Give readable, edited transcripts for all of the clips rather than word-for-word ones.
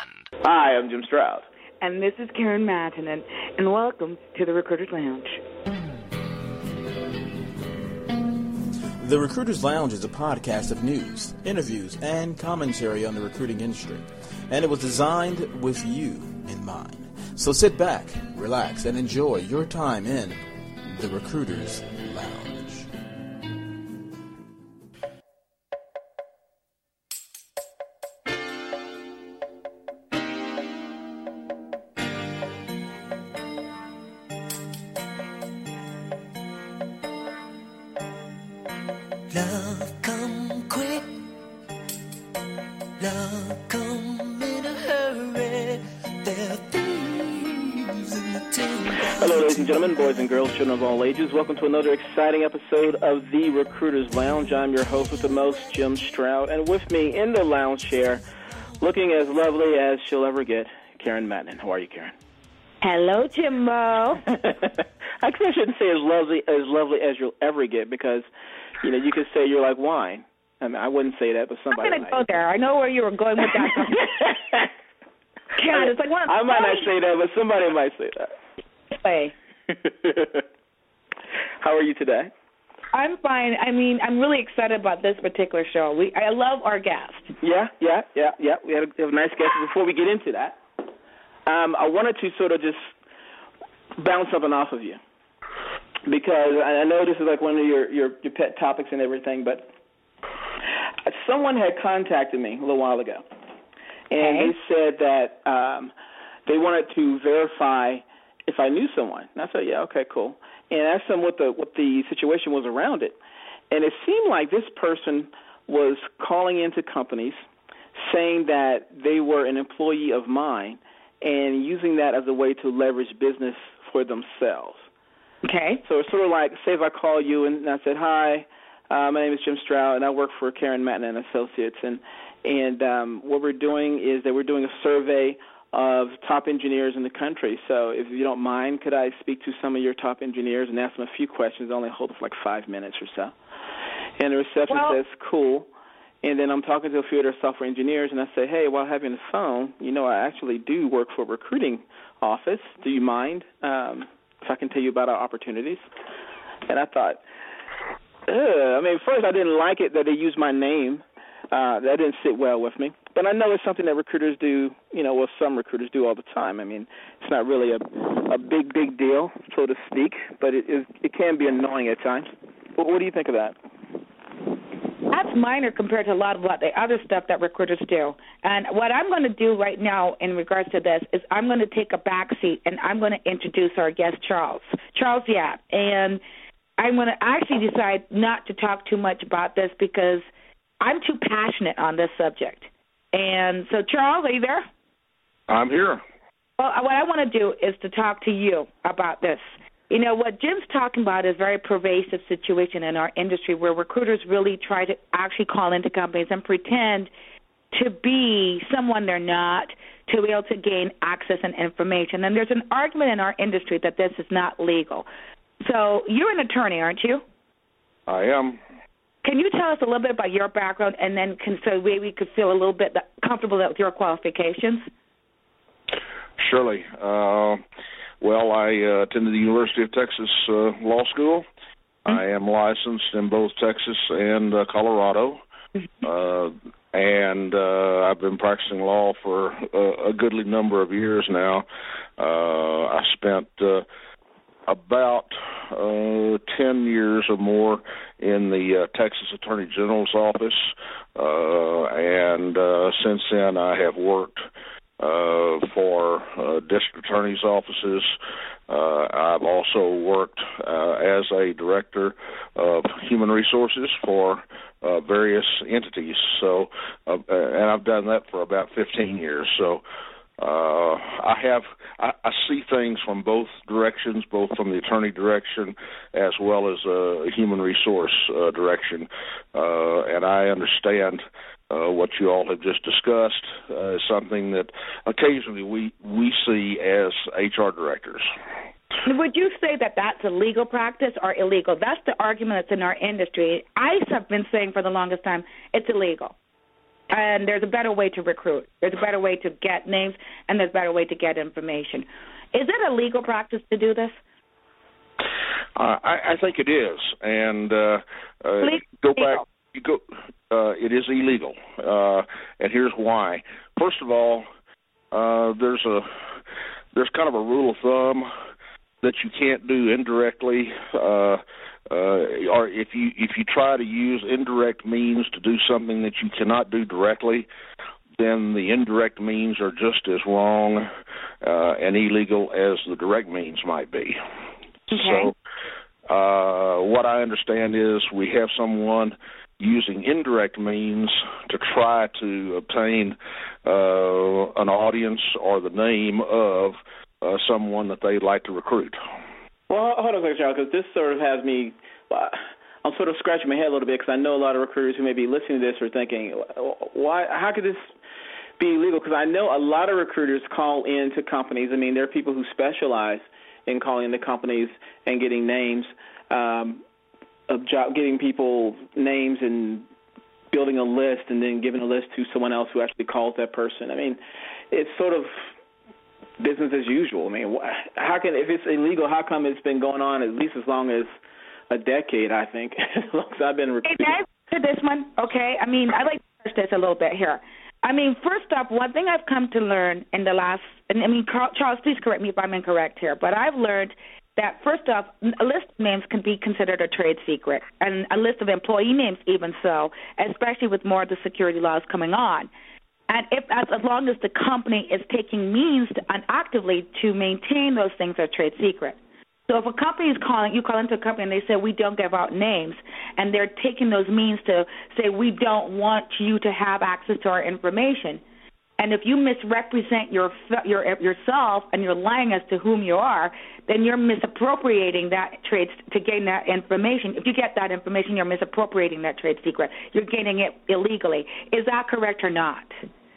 Hi, I'm Jim Stroud. And this is Karen Mattinen, and welcome to the Recruiter's Lounge. The Recruiter's Lounge is a podcast of news, interviews, and commentary on the recruiting industry, and it was designed with you in mind. So sit back, relax, and enjoy your time in the Recruiter's Lounge. Love come quick, love come in a hurry, there are thieves in the timber. Hello, ladies and gentlemen, boys and girls, children of all ages. Welcome to another exciting episode of the Recruiter's Lounge. I'm your host with the most, Jim Stroud, and with me in the lounge chair, looking as lovely as she'll ever get, Karen Mattinen. How are you, Karen? Hello, Jimbo. Actually, I shouldn't say as lovely as you'll ever get, because you know, you could say you're like wine. I mean, I wouldn't say that, but somebody I'm might. going to go there. I know where you were going with that. God, it's like one of I might not say that, but somebody might say that. Hey. How are you today? I'm fine. I mean, I'm really excited about this particular show. I love our guest. Yeah. We have a nice guest. Before we get into that, I wanted to sort of just bounce something off of you, because I know this is like one of your pet topics and everything, but someone had contacted me a little while ago, and they said that they wanted to verify if I knew someone. And I said, yeah, okay, cool. And I asked them what the situation was around it. And it seemed like this person was calling into companies saying that they were an employee of mine and using that as a way to leverage business for themselves. Okay. So it's sort of like, say if I call you and I said, hi, my name is Jim Stroud, and I work for Karen Mattinen and Associates. And what we're doing is that we're doing a survey of top engineers in the country. So if you don't mind, could I speak to some of your top engineers and ask them a few questions? It only holds like 5 minutes or so. And the reception says, cool. And then I'm talking to a few of their software engineers, and I say, hey, while having the phone, you know, I actually do work for a recruiting office. Do you mind if I can tell you about our opportunities? And I thought, I mean, first I didn't like it that they used my name. That didn't sit well with me. But I know it's something that recruiters do, you know, well, some recruiters do all the time. I mean, it's not really a big deal, so to speak, but it can be annoying at times. But what do you think of that? That's minor compared to a lot of the other stuff that recruiters do. And what I'm going to do right now in regards to this is I'm going to take a back seat, and I'm going to introduce our guest, Charles Yap. And I'm going to actually decide not to talk too much about this because I'm too passionate on this subject. And so, Charles, are you there? I'm here. Well, what I want to do is to talk to you about this. You know, what Jim's talking about is a very pervasive situation in our industry where recruiters really try to actually call into companies and pretend to be someone they're not to be able to gain access and information. And there's an argument in our industry that this is not legal. So you're an attorney, aren't you? I am. Can you tell us a little bit about your background, and then so we could feel a little bit comfortable with your qualifications? Surely. Well, I attended the University of Texas Law School. Mm-hmm. I am licensed in both Texas and Colorado, and I've been practicing law for a goodly number of years now. I spent about 10 years or more in the Texas Attorney General's office, and since then I have worked for district attorneys' offices. I've also worked as a director of human resources for various entities. So, and I've done that for about 15 years. So, I see things from both directions, both from the attorney direction as well as a human resource direction, and I understand what you all have just discussed is something that occasionally we see as HR directors. Would you say that that's a legal practice or illegal? That's the argument that's in our industry. I have been saying for the longest time it's illegal. And there's a better way to recruit. There's a better way to get names, and there's a better way to get information. Is it a legal practice to do this? I think it is, and it is illegal, and here's why. First of all, there's kind of a rule of thumb that you can't do indirectly, or if you try to use indirect means to do something that you cannot do directly, then the indirect means are just as wrong and illegal as the direct means might be. Okay. So what I understand is we have someone using indirect means to try to obtain an audience or the name of someone that they'd like to recruit. Well, hold on a second, Charles, because this sort of has me I'm sort of scratching my head a little bit because I know a lot of recruiters who may be listening to this are thinking, how could this be illegal? Because I know a lot of recruiters call into companies. I mean, there are people who specialize in calling into companies and getting names of getting people names and building a list and then giving a list to someone else who actually calls that person. I mean, it's sort of business as usual. I mean, if it's illegal, how come it's been going on at least as long as a decade, I think, as long as I've been recruiting? Can I answer this one? Okay. I mean, I'd like to touch this a little bit here. I mean, first off, one thing I've come to learn in the last, and I mean, Charles, please correct me if I'm incorrect here, but I've learned that, first off, a list of names can be considered a trade secret, and a list of employee names even so, especially with more of the security laws coming on. And as long as the company is taking means actively to maintain those things as trade secret. So if a company is you call into a company and they say, we don't give out names, and they're taking those means to say, we don't want you to have access to our information. And if you misrepresent yourself and you're lying as to whom you are, then you're misappropriating that trade to gain that information. If you get that information, you're misappropriating that trade secret. You're gaining it illegally. Is that correct or not?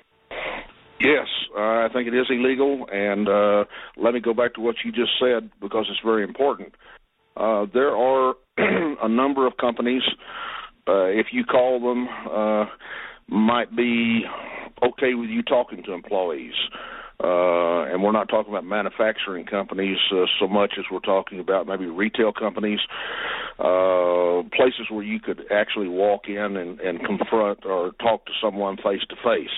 Yes, I think it is illegal, and let me go back to what you just said because it's very important. There are a number of companies, if you call them, might be okay with you talking to employees. And we're not talking about manufacturing companies so much as we're talking about maybe retail companies, places where you could actually walk in and confront or talk to someone face-to-face.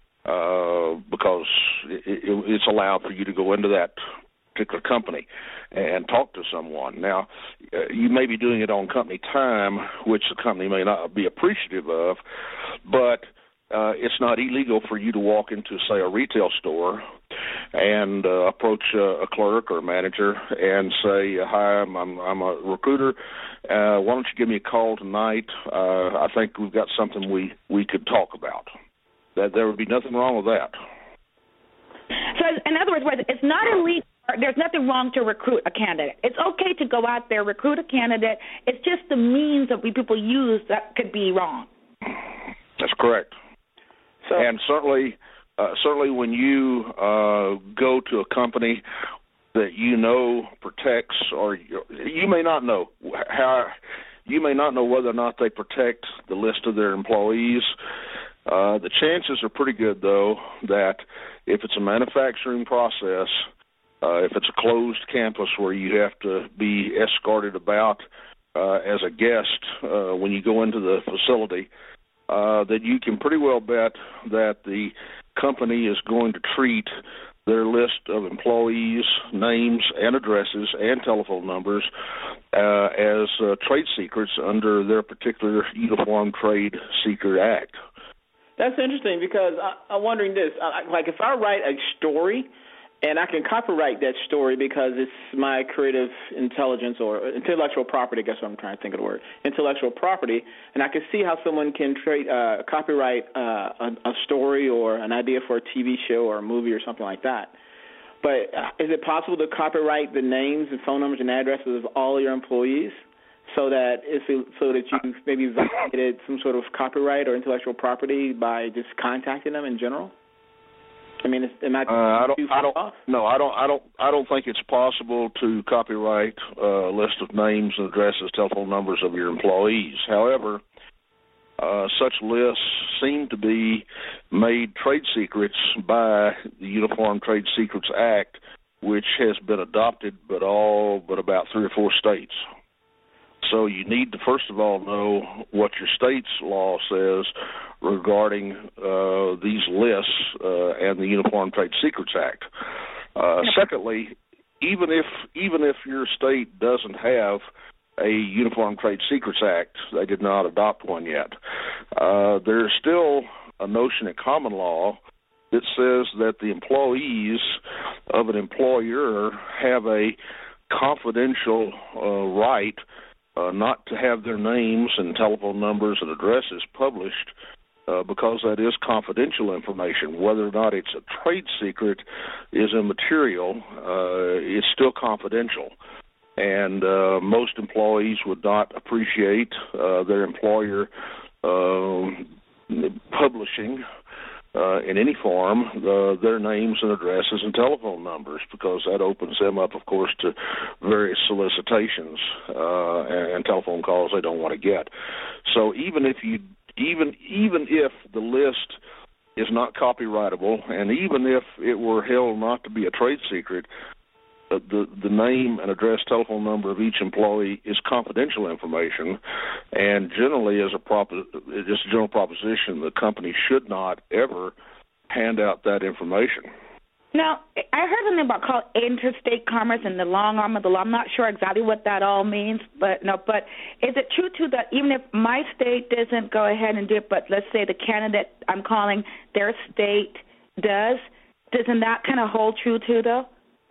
Because it's allowed for you to go into that particular company and talk to someone. Now, you may be doing it on company time, which the company may not be appreciative of, but it's not illegal for you to walk into, say, a retail store and approach a clerk or a manager and say, hi, I'm a recruiter. Why don't you give me a call tonight? I think we've got something we could talk about. That there would be nothing wrong with that. So, in other words, it's not illegal. There's nothing wrong to recruit a candidate. It's okay to go out there, recruit a candidate. It's just the means that people use that could be wrong. That's correct. So, and certainly when you go to a company that you know protects, or you may not know whether or not they protect the list of their employees. The chances are pretty good, though, that if it's a manufacturing process, if it's a closed campus where you have to be escorted about as a guest when you go into the facility, that you can pretty well bet that the company is going to treat their list of employees, names and addresses and telephone numbers as trade secrets under their particular Uniform Trade Secret Act. That's interesting because I'm wondering this. Like if I write a story and I can copyright that story because it's my creative intelligence or intellectual property, I guess what I'm trying to think of the word, intellectual property, and I can see how someone can copyright a story or an idea for a TV show or a movie or something like that. But is it possible to copyright the names and phone numbers and addresses of all your employees? So that you maybe violated some sort of copyright or intellectual property by just contacting them in general. I mean, am I too far off? No, I don't think it's possible to copyright a list of names and addresses, telephone numbers of your employees. However, such lists, seem to be made trade secrets by the Uniform Trade Secrets Act, which has been adopted but about 3 or 4 states. So you need to first of all know what your state's law says regarding these lists and the Uniform Trade Secrets Act. Secondly, even if your state doesn't have a Uniform Trade Secrets Act, they did not adopt one yet, there's still a notion in common law that says that the employees of an employer have a confidential right not to have their names and telephone numbers and addresses published because that is confidential information. Whether or not it's a trade secret is immaterial. It's still confidential. And most employees would not appreciate their employer publishing in any form their names and addresses and telephone numbers, because that opens them up, of course, to various solicitations and telephone calls they don't want to get. So even if the list is not copyrightable, and even if it were held not to be a trade secret, the name and address, telephone number of each employee is confidential information, and generally, just a general proposition, the company should not ever hand out that information. Now, I heard something about called interstate commerce and the long arm of the law. I'm not sure exactly what that all means, but is it true too that even if my state doesn't go ahead and do it, but let's say the candidate I'm calling, their state does, doesn't that kind of hold true too, though?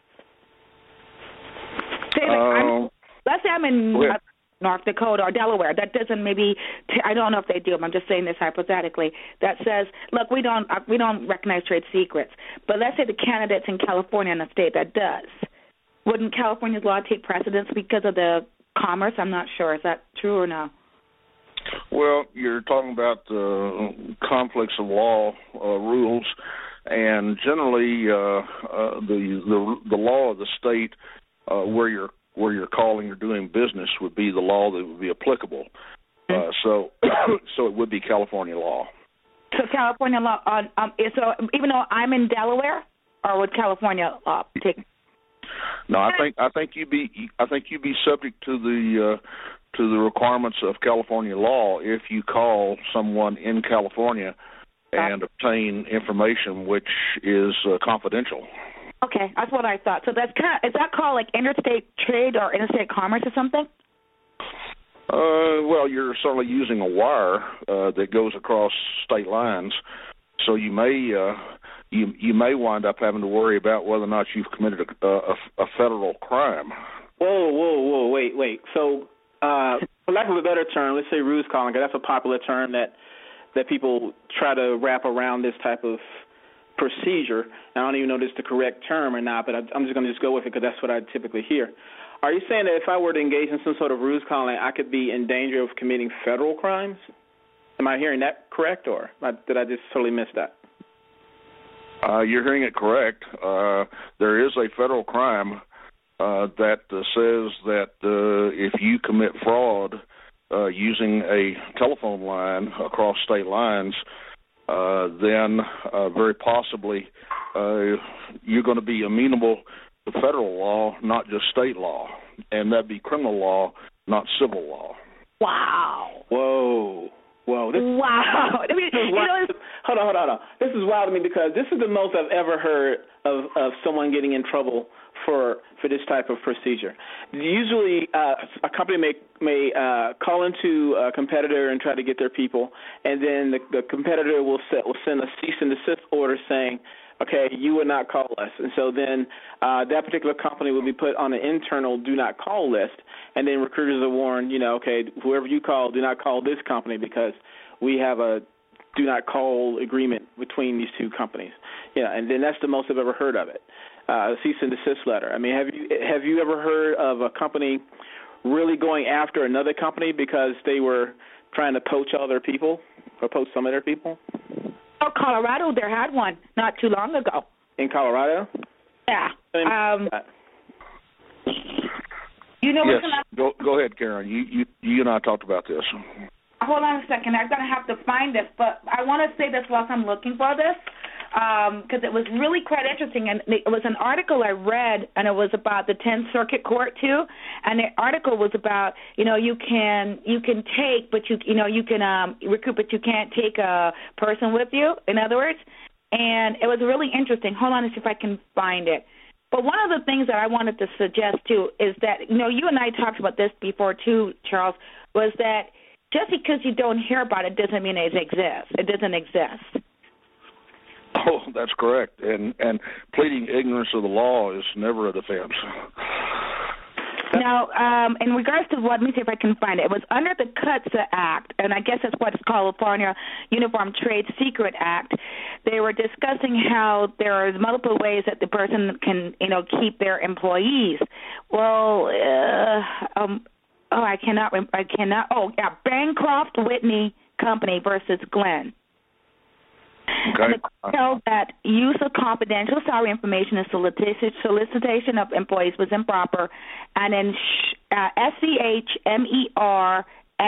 Let's say I'm in North Dakota or Delaware. That doesn't I don't know if they do. I'm just saying this hypothetically. That says, look, we don't recognize trade secrets. But let's say the candidate's in California in a state that does. Wouldn't California's law take precedence because of the commerce? I'm not sure. Is that true or no? Well, you're talking about conflicts of law rules, and generally the law of the state where you're calling or doing business would be the law that would be applicable. So it would be California law. So California law so even though I'm in Delaware, or would California law take? No, I think you'd be subject to the requirements of California law if you call someone in California and obtain information which is confidential. Okay, that's what I thought. So is that called like interstate trade or interstate commerce or something? Well, you're certainly using a wire that goes across state lines, so you may wind up having to worry about whether or not you've committed a federal crime. Whoa, wait. So, for lack of a better term, let's say ruse calling, because that's a popular term that people try to wrap around this type of procedure. I don't even know if it's the correct term or not, but I'm just going to go with it because that's what I typically hear. Are you saying that if I were to engage in some sort of ruse calling, I could be in danger of committing federal crimes? Am I hearing that correct, or did I just totally miss that? You're hearing it correct. There is a federal crime that says that if you commit fraud using a telephone line across state lines, then very possibly you're going to be amenable to federal law, not just state law, and that'd be criminal law, not civil law. Wow. Whoa. Wow. I mean, hold on. This is wild to me because this is the most I've ever heard of someone getting in trouble for this type of procedure. Usually, a company may call into a competitor and try to get their people, and then the competitor will send a cease and desist order saying, okay, you would not call us. And so then that particular company will be put on an internal do not call list, and then recruiters are warned, okay, whoever you call, do not call this company because we have a do not call agreement between these two companies. And then that's the most I've ever heard of it. A cease and desist letter. I mean, have you ever heard of a company really going after another company because they were trying to poach all their people or poach some of their people? Oh, Colorado, there had one not too long ago. In Colorado? Yeah. Yes. Go ahead, Karen. You and I talked about this. hold on a second. I'm going to have to find this, but I want to say this whilst I'm looking for this, because it was really quite interesting. And it was an article I read, and it was about the 10th Circuit Court too. And the article was about, you can take, but you can recruit, but you can't take a person with you. In other words, and it was really interesting. Hold on to see if I can find it. But one of the things that I wanted to suggest too is that you and I talked about this before too, Charles, was that just because you don't hear about it doesn't mean it exists. It doesn't exist. Oh, that's correct. And pleading ignorance of the law is never a defense. Now, in regards to let me see if I can find it. It was under the CUTSA Act, and I guess that's what it's called, California Uniform Trade Secret Act. They were discussing how there are multiple ways that the person can, keep their employees. Well, I cannot. Oh, yeah, Bancroft Whitney Company versus Glenn. Okay. And the court held that use of confidential salary information and solicitation of employees was improper, and in SCHMERSAHL,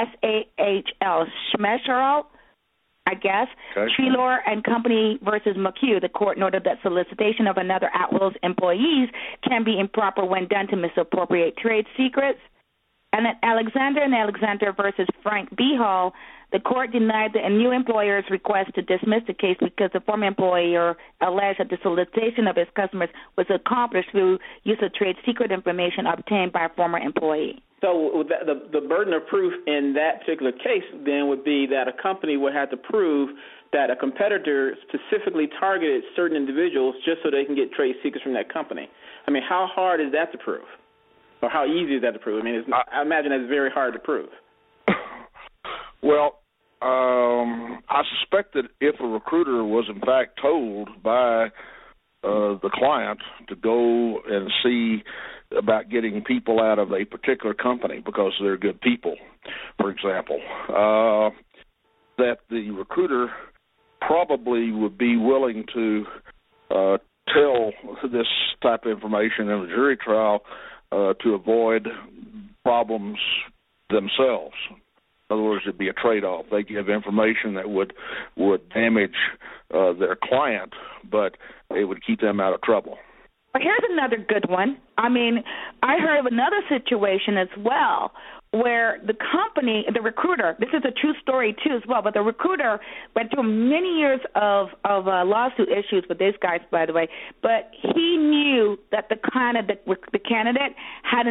Schmecherl, I guess, okay. Treelor and Company versus McHugh, the court noted that solicitation of another at-will's employees can be improper when done to misappropriate trade secrets. And then Alexander versus Frank B. Hall, the court denied the new employer's request to dismiss the case because the former employer alleged that the solicitation of his customers was accomplished through use of trade secret information obtained by a former employee. So the burden of proof in that particular case then would be that a company would have to prove that a competitor specifically targeted certain individuals just so they can get trade secrets from that company. I mean, how hard is that to prove? Or how easy is that to prove? I mean, I imagine that's very hard to prove. Well, I suspect that if a recruiter was in fact told by the client to go and see about getting people out of a particular company because they're good people, for example, that the recruiter probably would be willing to tell this type of information in a jury trial to avoid problems themselves. In other words, it'd be a trade-off. They give information that would damage their client, but it would keep them out of trouble. Well, here's another good one. I mean, I heard of another situation as well where the company, the recruiter, this is a true story too as well, but the recruiter went through many years of lawsuit issues with these guys, by the way, but he knew that the candidate had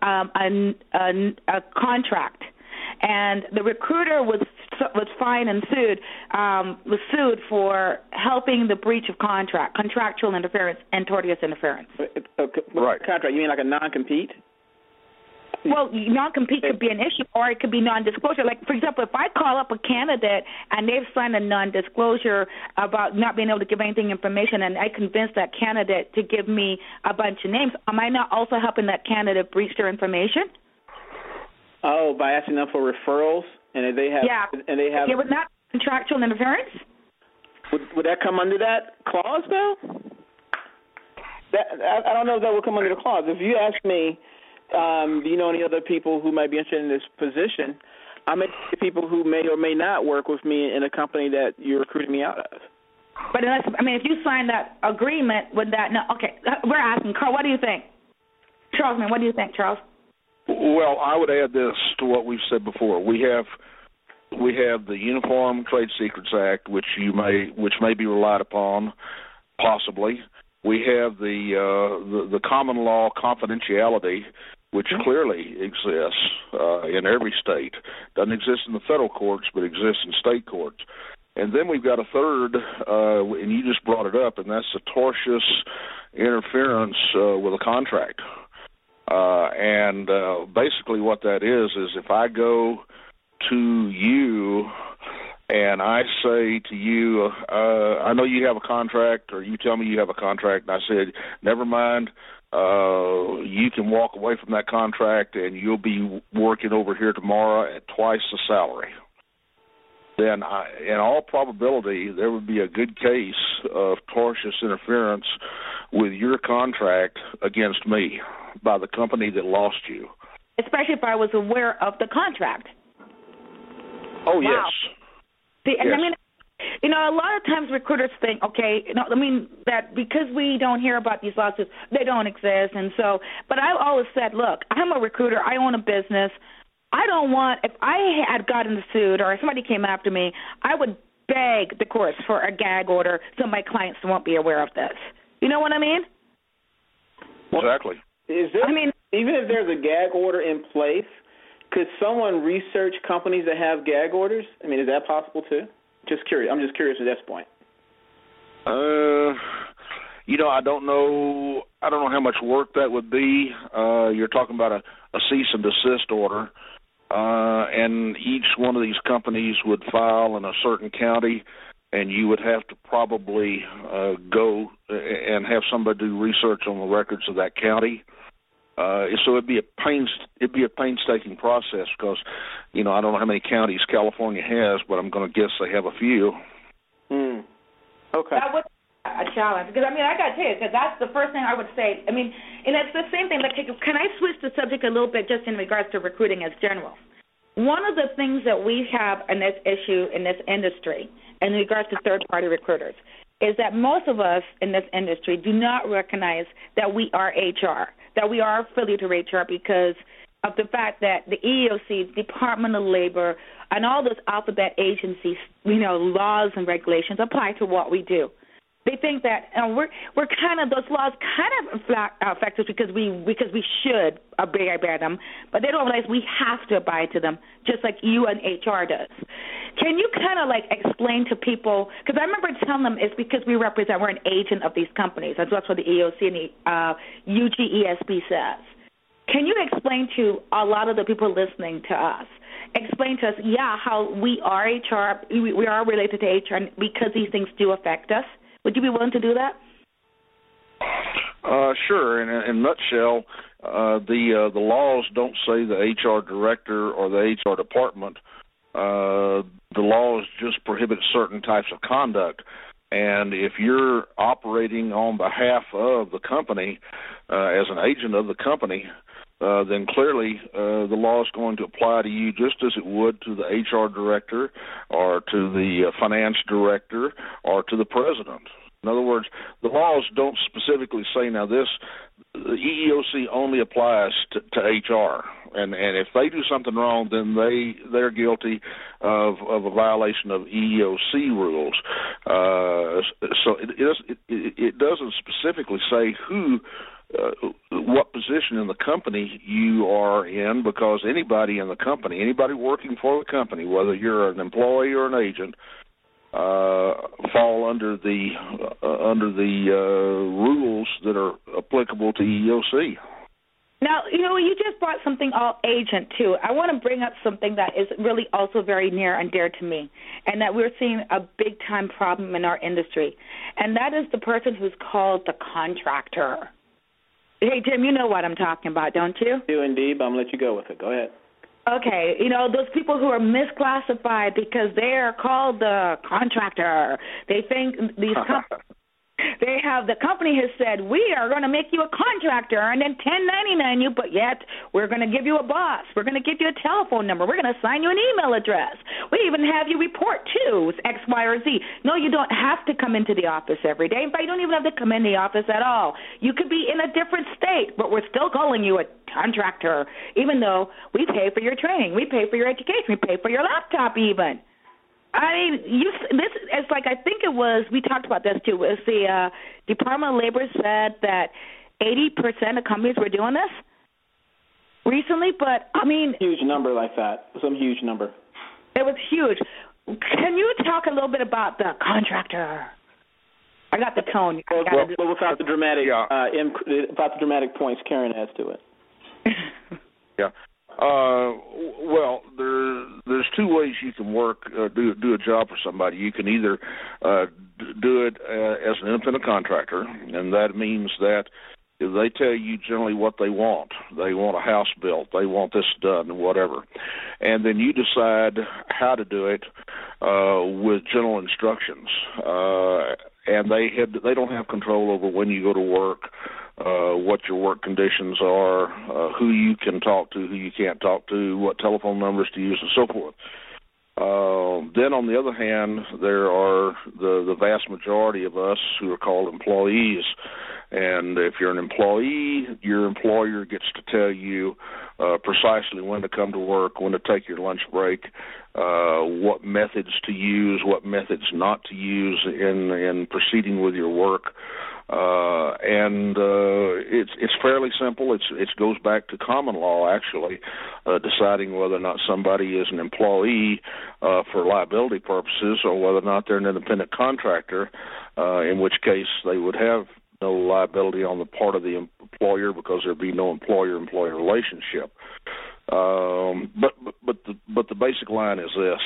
a contract. And the recruiter was fined and was sued for helping the breach of contract, contractual interference, and tortious interference. Right. Contract, you mean like a non-compete? Well, non-compete could be an issue, or it could be non-disclosure. Like, for example, if I call up a candidate and they've signed a non-disclosure about not being able to give anything information, and I convince that candidate to give me a bunch of names, am I not also helping that candidate breach their information? Oh, by asking them for referrals, and they have, Yeah, would that contractual interference? Would that come under that clause, though? I don't know if that would come under the clause. If you ask me, do you know any other people who might be interested in this position, I may see people who may or may not work with me in a company that you're recruiting me out of. But if you sign that agreement, would that no? Okay, we're asking Carl. What do you think, Charles? Man, what do you think, Charles? Well, I would add this to what we've said before. We have the Uniform Trade Secrets Act, which may be relied upon, possibly. We have the common law confidentiality, which clearly exists in every state. Doesn't exist in the federal courts, but exists in state courts. And then we've got a third, and you just brought it up, and that's the tortious interference with a contract. And basically what that is if I go to you and I say to you, I know you have a contract, or you tell me you have a contract, and I said, never mind, you can walk away from that contract and you'll be working over here tomorrow at twice the salary. Then in all probability, there would be a good case of tortious interference with your contract against me by the company that lost you. Especially if I was aware of the contract. Oh, wow. yes. And yes. I mean, a lot of times recruiters think, okay, that because we don't hear about these lawsuits, they don't exist. And so, but I've always said, look, I'm a recruiter. I own a business. I don't want, if I had gotten sued or if somebody came after me, I would beg the courts for a gag order so my clients won't be aware of this. You know what I mean? Exactly. Even if there's a gag order in place, could someone research companies that have gag orders? I mean, is that possible too? Just curious. I'm just curious at this point. I don't know. I don't know how much work that would be. You're talking about a cease and desist order, and each one of these companies would file in a certain county, and you would have to probably go and have somebody do research on the records of that county. So it'd be a painstaking process because, I don't know how many counties California has, but I'm going to guess they have a few. Okay. That would be a challenge because I got to tell you, because that's the first thing I would say. I mean, and it's the same thing. Like, can I switch the subject a little bit just in regards to recruiting as general? One of the things that we have in this issue in this industry, in regards to third-party recruiters, is that most of us in this industry do not recognize that we are HR, that we are affiliated to HR because of the fact that the EEOC, Department of Labor, and all those alphabet agencies, laws and regulations apply to what we do. They think that we're kind of, those laws kind of affect us because we should obey them, but they don't realize we have to abide to them, just like you and HR does. Can you kind of explain to people, because I remember telling them it's because we're an agent of these companies. That's what the EEOC and the UGESB says. Can you explain to a lot of the people listening to us, explain to us, how we are HR, we are related to HR because these things do affect us? Would you be willing to do that? Sure. In a nutshell, the laws don't say the HR director or the HR department. The laws just prohibit certain types of conduct. And if you're operating on behalf of the company as an agent of the company, then clearly the law is going to apply to you just as it would to the HR director or to the finance director or to the president. In other words, the laws don't specifically say, the EEOC only applies to HR. And if they do something wrong, then they're guilty of a violation of EEOC rules. So it doesn't specifically say what position in the company you are in, because anybody in the company, anybody working for the company, whether you're an employee or an agent, fall under the rules that are applicable to EEOC. Now, you just brought something all agent, too. I want to bring up something that is really also very near and dear to me, and that we're seeing a big-time problem in our industry, and that is the person who's called the contractor. Hey, Jim, you know what I'm talking about, don't you? I do indeed, but I'm going to let you go with it. Go ahead. Okay, those people who are misclassified because they are called the contractor. They think these the company has said, we are going to make you a contractor and then 1099 you, but yet we're going to give you a boss. We're going to give you a telephone number. We're going to assign you an email address. We even have you report to X, Y, or Z. No, you don't have to come into the office every day. In fact, you don't even have to come in the office at all. You could be in a different state, but we're still calling you a contractor, even though we pay for your training. We pay for your education. We pay for your laptop even. I mean, it's like, I think it was, we talked about this too, was the Department of Labor said that 80% of companies were doing this recently, but I mean. Huge number like that, some huge number. It was huge. Can you talk a little bit about the contractor? I got the tone. Well, without the dramatic points Karen adds to it. Yeah. Well, there's two ways you can do a job for somebody. You can either do it as an independent contractor, and that means that they tell you generally what they want. They want a house built. They want this done, and whatever. And then you decide how to do it with general instructions. And they don't have control over when you go to work, what your work conditions are, who you can talk to, who you can't talk to, what telephone numbers to use, and so forth. Then, on the other hand, there are the vast majority of us who are called employees. And if you're an employee, your employer gets to tell you precisely when to come to work, when to take your lunch break, what methods to use, what methods not to use in proceeding with your work. It's fairly simple. It goes back to common law, actually, deciding whether or not somebody is an employee for liability purposes or whether or not they're an independent contractor, in which case they would have no liability on the part of the employer because there'd be no employer-employee relationship. But the basic line is this.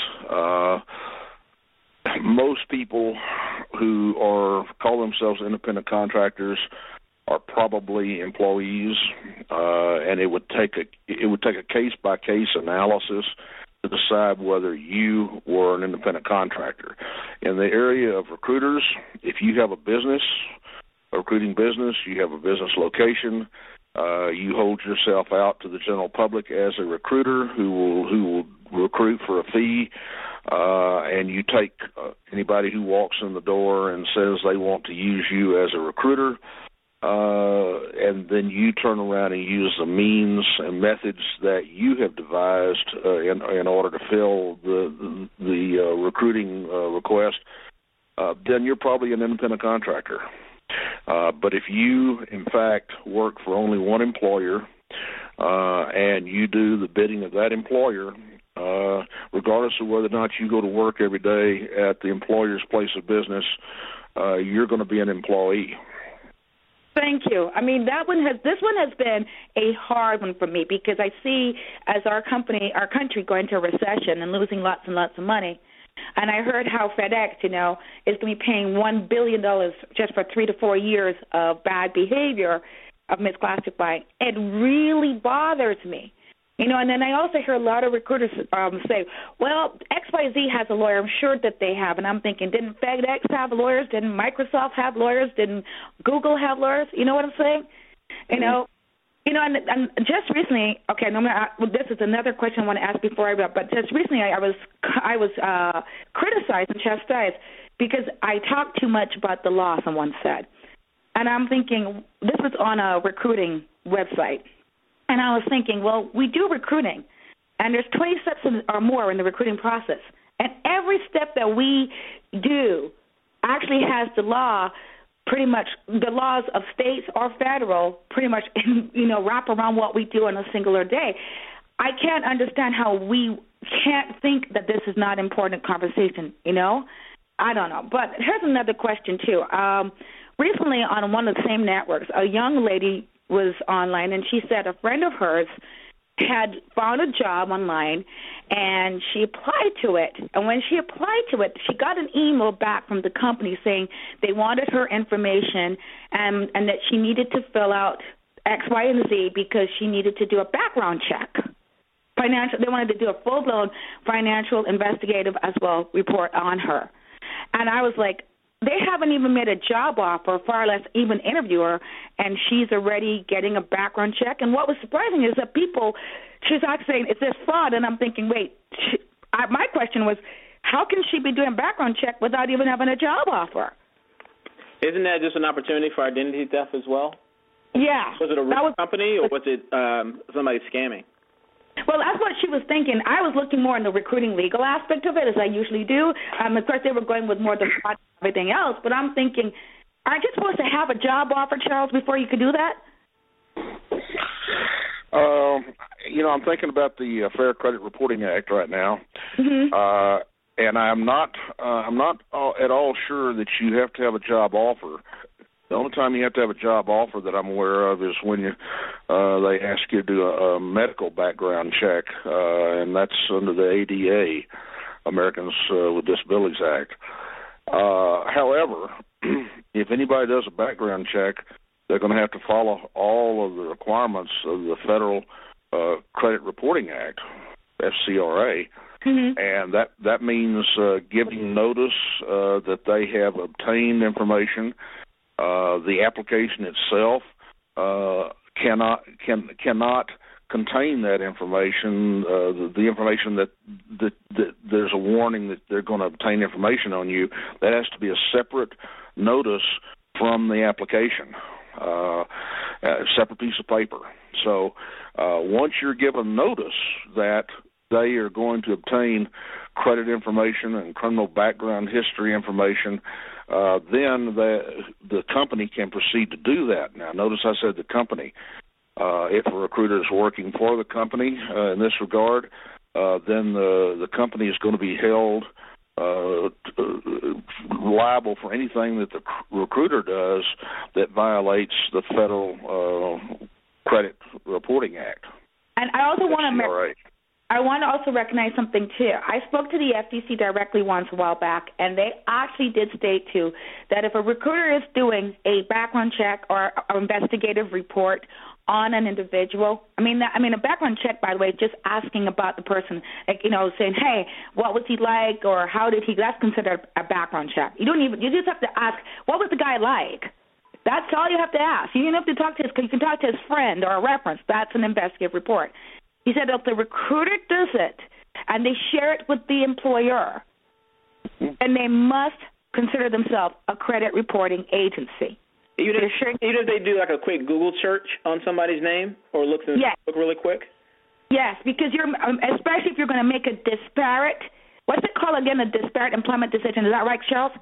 Most people who call themselves independent contractors are probably employees, and it would take a case-by-case analysis to decide whether you were an independent contractor. In the area of recruiters, if you have a recruiting business, you have a business location, you hold yourself out to the general public as a recruiter who will recruit for a fee, and you take anybody who walks in the door and says they want to use you as a recruiter, and then you turn around and use the means and methods that you have devised in order to fill the recruiting request, then you're probably an independent contractor. But if you, in fact, work for only one employer and you do the bidding of that employer, regardless of whether or not you go to work every day at the employer's place of business, you're going to be an employee. Thank you. I mean, this one has been a hard one for me because I see as our country going into a recession and losing lots and lots of money. And I heard how FedEx, is going to be paying $1 billion just for 3 to 4 years of bad behavior of misclassifying. It really bothers me. And then I also hear a lot of recruiters say, well, XYZ has a lawyer. I'm sure that they have. And I'm thinking, didn't FedEx have lawyers? Didn't Microsoft have lawyers? Didn't Google have lawyers? You know what I'm saying? And just recently, okay, this is another question I want to ask before I wrap, but just recently I was criticized and chastised because I talked too much about the law, someone said. And I'm thinking, this was on a recruiting website. And I was thinking, well, we do recruiting, and there's 20 steps or more in the recruiting process. And every step that we do actually has the laws of states or federal pretty much, wrap around what we do on a singular day. I can't understand how we can't think that this is not important conversation, I don't know. But here's another question, too. Recently on one of the same networks, a young lady was online, and she said a friend of hers had found a job online, and she applied to it. And when she applied to it, she got an email back from the company saying they wanted her information and that she needed to fill out X, Y, and Z because she needed to do a background check. They wanted to do a full-blown financial investigative as well report on her. And I was like, they haven't even made a job offer, far less even interview her, and she's already getting a background check. And what was surprising is that she's actually saying, is this fraud? And I'm thinking, wait, my question was, how can she be doing a background check without even having a job offer? Isn't that just an opportunity for identity theft as well? Yeah. Was it a real company or was it somebody scamming? Well, that's what she was thinking. I was looking more in the recruiting legal aspect of it, as I usually do. Of course, they were going with more the fraud and everything else. But I'm thinking, aren't you supposed to have a job offer, Charles, before you could do that? I'm thinking about the Fair Credit Reporting Act right now, and I'm not at all sure that you have to have a job offer. The only time you have to have a job offer that I'm aware of is when they ask you to do a medical background check, and that's under the ADA, Americans with Disabilities Act. However, if anybody does a background check, they're going to have to follow all of the requirements of the Federal Credit Reporting Act, FCRA, and that means giving notice that they have obtained information. The application itself cannot contain that information, the information that there's a warning that they're going to obtain information on you. That has to be a separate notice from the application, a separate piece of paper. So once you're given notice that they are going to obtain credit information and criminal background history information, then the company can proceed to do that. Now, notice I said the company. If a recruiter is working for the company in this regard, then the company is going to be held liable for anything that the recruiter does that violates the Federal Credit Reporting Act. And I also want to also recognize something, too. I spoke to the FTC directly once a while back, and they actually did state, too, that if a recruiter is doing a background check or an investigative report on an individual, I mean, a background check, by the way, just asking about the person, like, saying, hey, what was he like or how did he, that's considered a background check. You just have to ask, what was the guy like? That's all you have to ask. You don't have to talk to you can talk to his friend or a reference. That's an investigative report. He said if the recruiter does it and they share it with the employer, then they must consider themselves a credit reporting agency. Even if they do like a quick Google search on somebody's name or look really quick? Yes, because especially if you're going to make a disparate, what's it called again, a disparate employment decision. Is that right, Charles?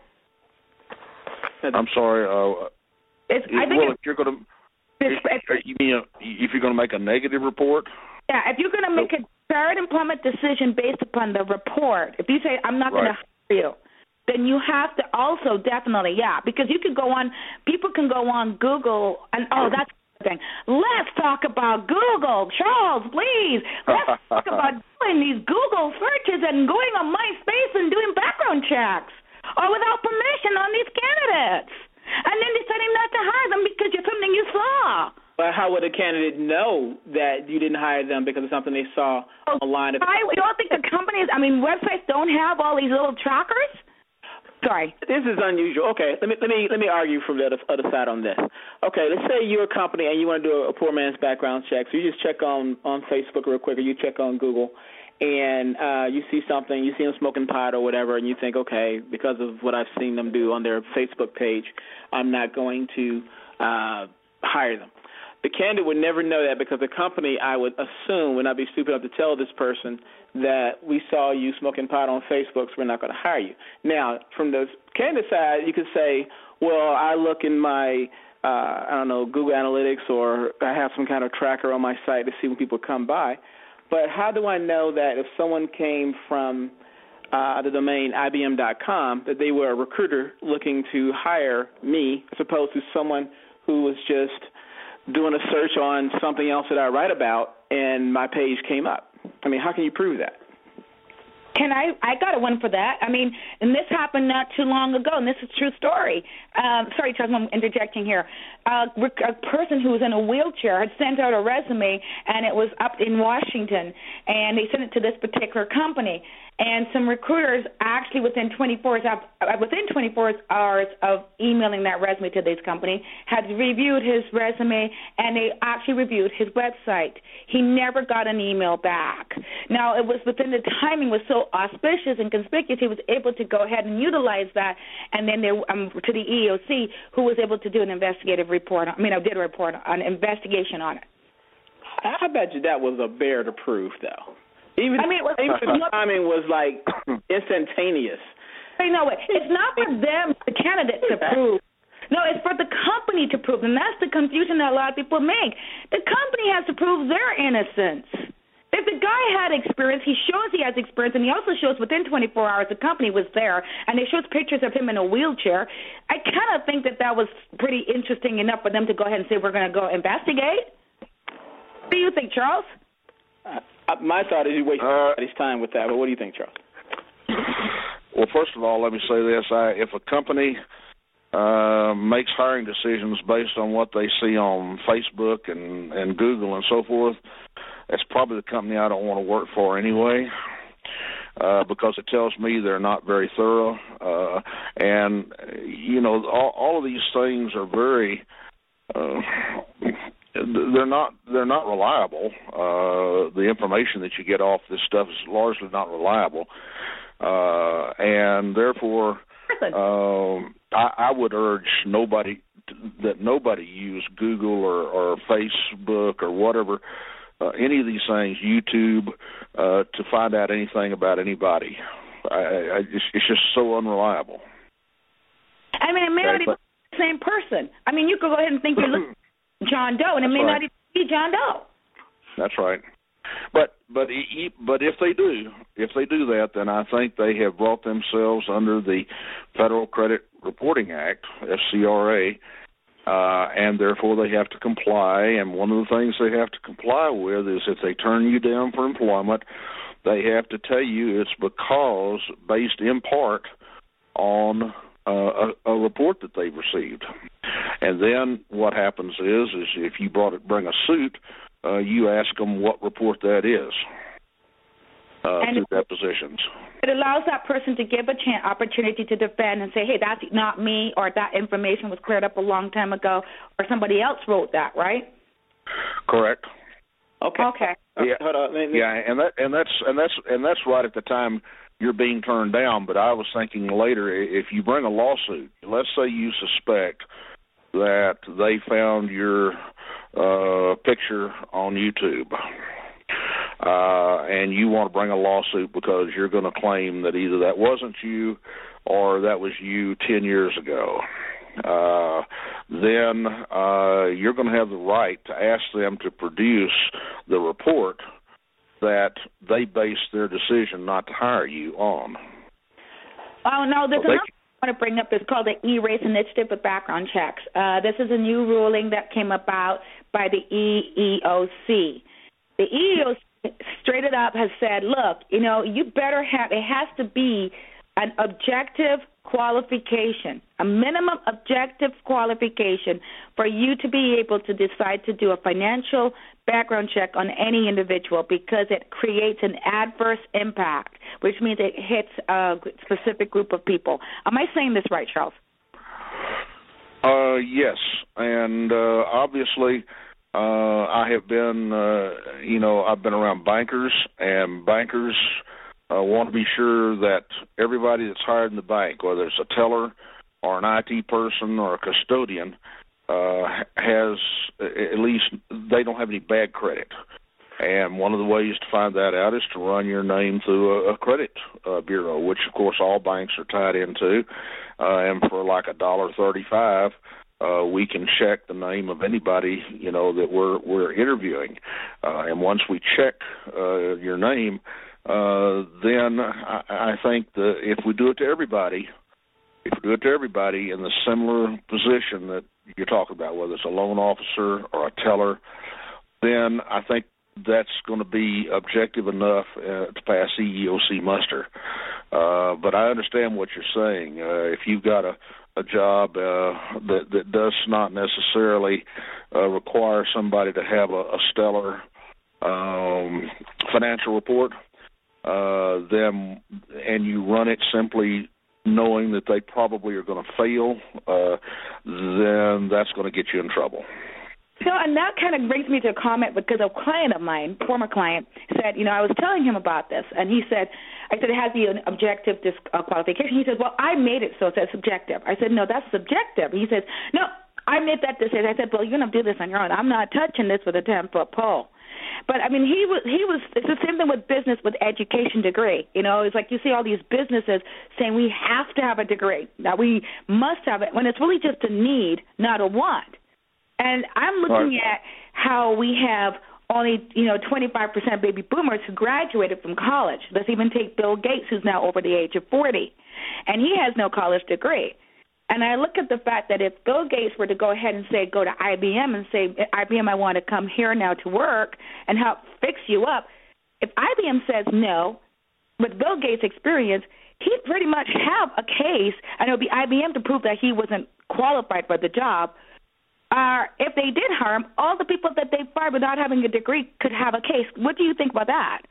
I'm sorry. If you're going to, you mean if you're going to make a negative report? Yeah, if you're going to make a disparate employment decision based upon the report, if you say, I'm not going to hire you, then you have to also definitely, because you can go on, people can go on Google, and, that's the thing. Let's talk about Google. Charles, please. Let's talk about doing these Google searches and going on MySpace and doing background checks or without permission on these candidates. And then deciding not to hire them because of something you saw. But how would a candidate know that you didn't hire them because of something they saw online? You don't think the companies, websites don't have all these little trackers? Sorry. This is unusual. Okay, let me argue from the other side on this. Okay, let's say you're a company and you want to do a poor man's background check. So you just check on Facebook real quick, or you check on Google, and you see something, you see them smoking pot or whatever, and you think, okay, because of what I've seen them do on their Facebook page, I'm not going to hire them. The candidate would never know that because the company, I would assume, would not be stupid enough to tell this person that we saw you smoking pot on Facebook, so we're not going to hire you. Now, from the candidate side, you could say, well, I look in my, Google Analytics, or I have some kind of tracker on my site to see when people come by. But how do I know that if someone came from the domain IBM.com, that they were a recruiter looking to hire me as opposed to someone who was just doing a search on something else that I write about and my page came up? How can you prove that? I got a one for that. And this happened not too long ago, and this is a true story. Sorry, Charles, I'm interjecting here. A person who was in a wheelchair had sent out a resume, and it was up in Washington, and they sent it to this particular company. And some recruiters actually within 24 hours of emailing that resume to this company had reviewed his resume, and they actually reviewed his website. He never got an email back. Now, it was within the timing was so auspicious and conspicuous, he was able to go ahead and utilize that, and then to the EEOC, who was able to do an investigative report. Did a report, an investigation on it. I bet you that was a bear to prove, though. Even the timing was like instantaneous. No, it's not for them, the candidate, to prove. No, it's for the company to prove, and that's the confusion that a lot of people make. The company has to prove their innocence. If the guy had experience, he shows he has experience, and he also shows within 24 hours the company was there, and they shows pictures of him in a wheelchair. I kind of think that was pretty interesting enough for them to go ahead and say, we're going to go investigate. What do you think, Charles? My thought is you waste his time with that, but what do you think, Charles? Well, first of all, let me say this. If a company makes hiring decisions based on what they see on Facebook and Google and so forth, that's probably the company I don't want to work for anyway, because it tells me they're not very thorough. And, all of these things are very they're not reliable. The information that you get off this stuff is largely not reliable, and therefore I would urge nobody use Google or Facebook or whatever, any of these things, YouTube, to find out anything about anybody. It's just so unreliable. I mean, it may not even be the same person. I mean, you could go ahead and think you're looking at John Doe, and it may not even be John Doe. That's right. But if they do that, then I think they have brought themselves under the Federal Credit Reporting Act, FCRA, and therefore they have to comply. And one of the things they have to comply with is if they turn you down for employment, they have to tell you it's because based in part on a report that they've received. And then what happens is if you bring a suit, you ask them what report that is through depositions. It allows that person to give opportunity to defend and say, hey, that's not me, or that information was cleared up a long time ago, or somebody else wrote that, right? Correct. Okay. Yeah. Hold on. Yeah, and that's right at the time you're being turned down. But I was thinking later, if you bring a lawsuit, let's say you suspect that they found your picture on YouTube, and you want to bring a lawsuit because you're going to claim that either that wasn't you or that was you 10 years ago, then you're going to have the right to ask them to produce the report that they based their decision not to hire you on. Oh, no, there's another I want to bring up. It's called the E-Race Initiative with background checks. This is a new ruling that came about by the EEOC. The EEOC straight up has said, look, you better have, it has to be an objective qualification, a minimum objective qualification for you to be able to decide to do a financial background check on any individual, because it creates an adverse impact, which means it hits a specific group of people. Am I saying this right, Charles? Yes, and obviously I have been, I've been around bankers, and bankers want to be sure that everybody that's hired in the bank, whether it's a teller or an IT person or a custodian, has at least they don't have any bad credit. And one of the ways to find that out is to run your name through a credit bureau, which of course all banks are tied into. And for like $1.35, we can check the name of anybody that we're interviewing. And once we check your name, then I think that if we do it to everybody, in the similar position that you're talking about, whether it's a loan officer or a teller, then I think that's going to be objective enough to pass EEOC muster. But I understand what you're saying. If you've got a job that does not necessarily require somebody to have a stellar financial report, then and you run it simply knowing that they probably are going to fail, then that's going to get you in trouble. And that kind of brings me to a comment, because a client of mine, former client, said, I was telling him about this, and he said, I said, it has the objective qualification. He said, well, I made it so it's subjective. I said, no, that's subjective. He says, no, I made that decision. I said, well, you're going to do this on your own. I'm not touching this with a 10-foot pole. But, I mean, he was. It's the same thing with business, with education degree. It's like you see all these businesses saying we have to have a degree. Now, we must have it, when it's really just a need, not a want. And I'm looking at how we have only, 25% baby boomers who graduated from college. Let's even take Bill Gates, who's now over the age of 40, and he has no college degree. And I look at the fact that if Bill Gates were to go ahead and go to IBM and say, IBM, I want to come here now to work and help fix you up, if IBM says no, with Bill Gates' experience, he'd pretty much have a case, and it would be IBM to prove that he wasn't qualified for the job. If they did hire him, all the people that they fired without having a degree could have a case. What do you think about that?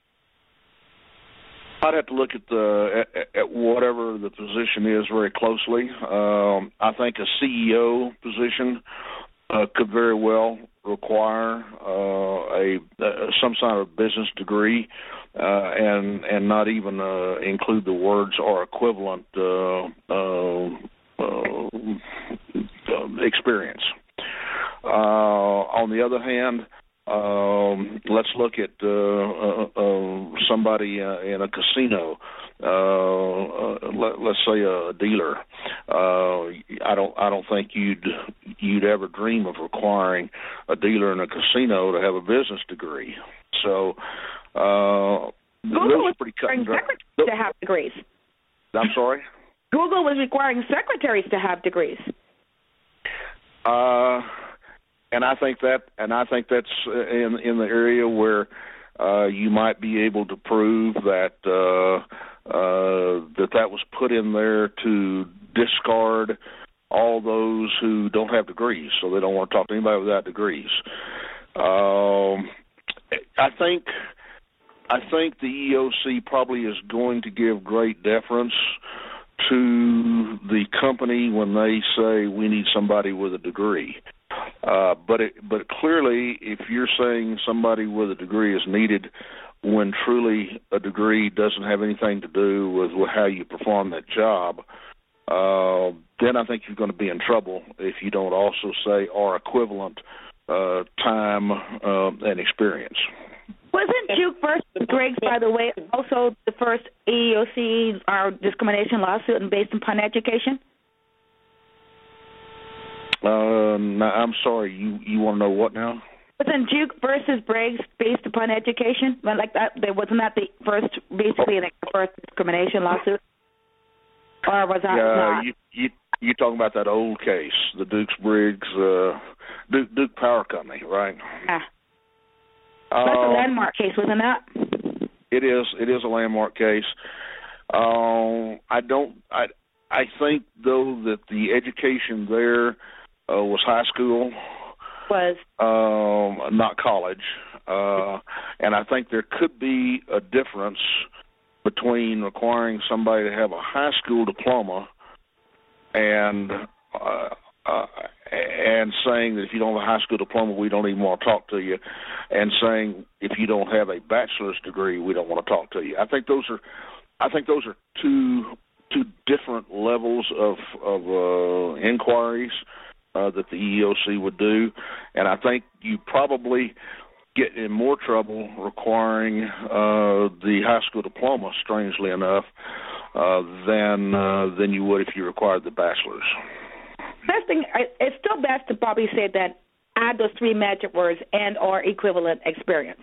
I'd have to look at whatever the position is very closely. I think a CEO position could very well require some sort of business degree, and not even include the words or equivalent experience. On the other hand, let's look at somebody in a casino. Let's say a dealer. I don't think you'd ever dream of requiring a dealer in a casino to have a business degree. So Google was requiring secretaries to have degrees. I'm sorry? Google was requiring secretaries to have degrees. And I think that's in the area where you might be able to prove that that was put in there to discard all those who don't have degrees, so they don't want to talk to anybody without degrees. I think the EEOC probably is going to give great deference to the company when they say we need somebody with a degree. But clearly, if you're saying somebody with a degree is needed when truly a degree doesn't have anything to do with how you perform that job, then I think you're going to be in trouble if you don't also say or equivalent time and experience. Wasn't Duke versus Griggs, by the way, also the first EEOC discrimination lawsuit based upon education? I'm sorry, you want to know what now? Wasn't Duke versus Briggs based upon education? Like that, wasn't that the first, basically the first discrimination lawsuit? Or was that not? You talking about that old case, the Dukes-Briggs, Duke Power Company, right? Yeah. That's a landmark case, wasn't that? It is a landmark case. I think though that the education there was high school, not college, and I think there could be a difference between requiring somebody to have a high school diploma and saying that if you don't have a high school diploma, we don't even want to talk to you, and saying if you don't have a bachelor's degree, we don't want to talk to you. I think those are two different levels of inquiries that the EEOC would do, and I think you probably get in more trouble requiring the high school diploma, strangely enough, than you would if you required the bachelor's. Best thing, it's still best to probably say that add those three magic words and or equivalent experience.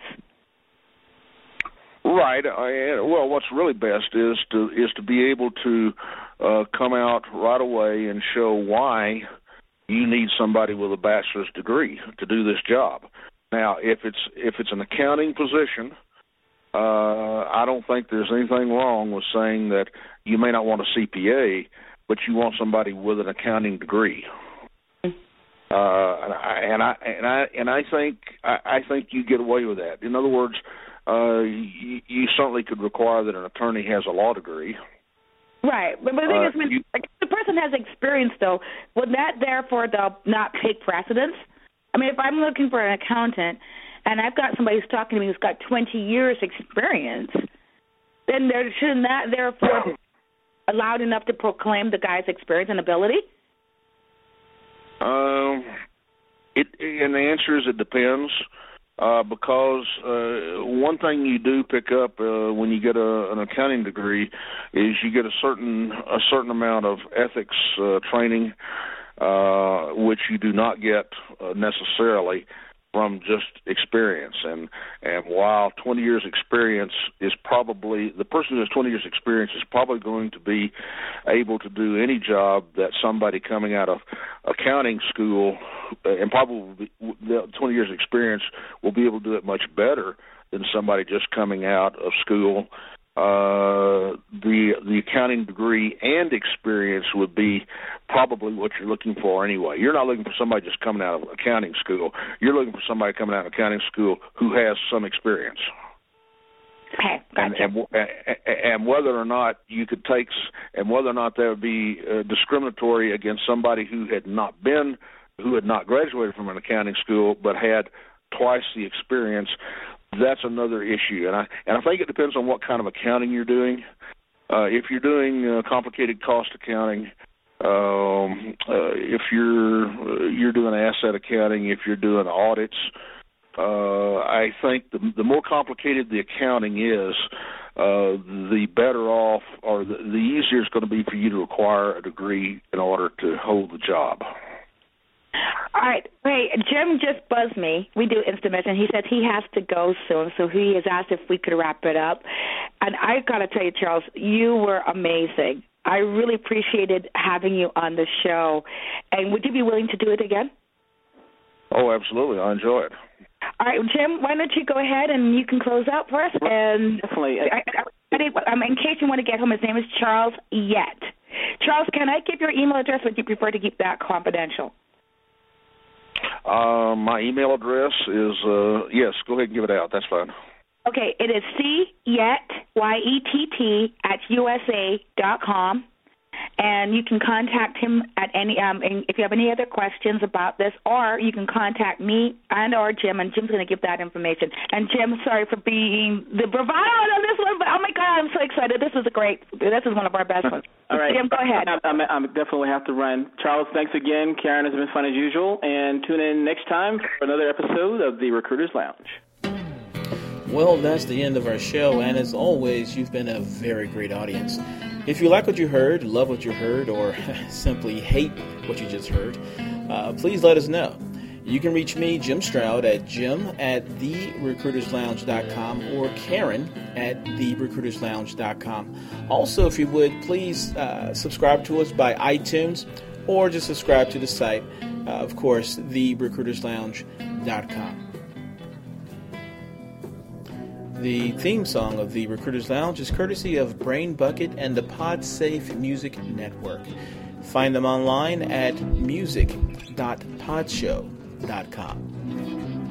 Right. Well, what's really best is to be able to come out right away and show why you need somebody with a bachelor's degree to do this job. Now, if it's an accounting position, I don't think there's anything wrong with saying that you may not want a CPA, but you want somebody with an accounting degree. And I think you get away with that. In other words, you certainly could require that an attorney has a law degree. Right, but the thing is, if the person has experience, though, would that therefore not take precedence? I mean, if I'm looking for an accountant and I've got somebody who's talking to me who's got 20 years experience, then shouldn't that therefore be allowed enough to proclaim the guy's experience and ability? And the answer is it depends, because one thing you do pick up when you get an accounting degree is you get a certain amount of ethics training, which you do not get necessarily from just experience. And while 20 years experience is probably, the person who has 20 years experience is probably going to be able to do any job that somebody coming out of accounting school, and probably the 20 years experience will be able to do it much better than somebody just coming out of school. The accounting degree and experience would be probably what you're looking for anyway. You're not looking for somebody just coming out of accounting school. You're looking for somebody coming out of accounting school who has some experience. Okay, gotcha. And whether or not you could take, and whether or not that would be discriminatory against somebody who had not been who had not graduated from an accounting school but had twice the experience, that's another issue. And I think it depends on what kind of accounting you're doing. If you're doing complicated cost accounting, if you're doing asset accounting, if you're doing audits, I think the more complicated the accounting is, the better off, or the easier it's going to be for you to acquire a degree in order to hold the job. All right. Hey, Jim just buzzed me. We do Instant Messenger. He said he has to go soon, so he has asked if we could wrap it up. And I got to tell you, Charles, you were amazing. I really appreciated having you on the show. And would you be willing to do it again? Oh, absolutely. I enjoy it. All right, Jim, why don't you go ahead and you can close out for us? And definitely. In case you want to get home, his name is Charles Yett. Charles, can I give your email address, or would you prefer to keep that confidential? My email address is, yes, go ahead and give it out. That's fine. Okay, it is cyett, Y-E-T-T, @USA.com. And you can contact him at any, if you have any other questions about this, or you can contact me and or Jim, and Jim's going to give that information. And Jim, sorry for being the bravado on this one, but oh my God, I'm so excited. This is one of our best ones. All right. Jim, go ahead. I definitely have to run. Charles, thanks again. Karen, has been fun as usual. And tune in next time for another episode of the Recruiter's Lounge. Well, that's the end of our show, and as always, you've been a very great audience. If you like what you heard, love what you heard, or simply hate what you just heard, please let us know. You can reach me, Jim Stroud, at jim@therecruiterslounge.com or Karen at therecruiterslounge.com. Also, if you would, please subscribe to us by iTunes or just subscribe to the site, of course, therecruiterslounge.com. The theme song of the Recruiters Lounge is courtesy of Brain Bucket and the PodSafe Music Network. Find them online at music.podshow.com.